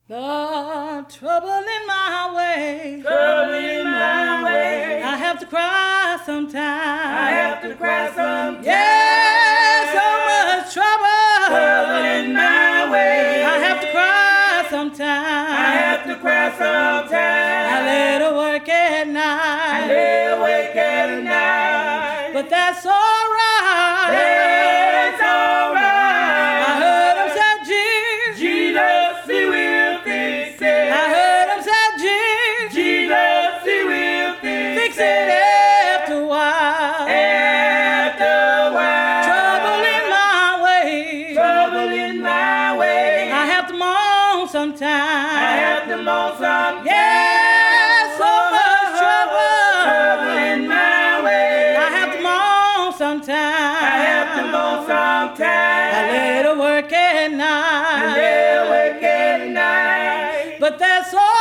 The trouble in my way. Trouble in my way. I have to cry sometimes. I have to cry sometimes. Yeah, so much trouble. Trouble in my way. I have to cry sometimes. I have to cry sometimes. I lay to work at I night. lay awake at night. But that's alright. It's alright. I heard him say, Jesus. Jesus, He will fix it. I heard him say, Jesus. Jesus, He will fix Fix it after a while. After a while. Trouble in my way. Trouble in my way. I have to moan I sometimes. have to moan sometimes. Yeah, so much trouble. Trouble in my way. I have to moan sometimes. I have to moan sometimes. I lay to work at I night. lay awake at night. But that's all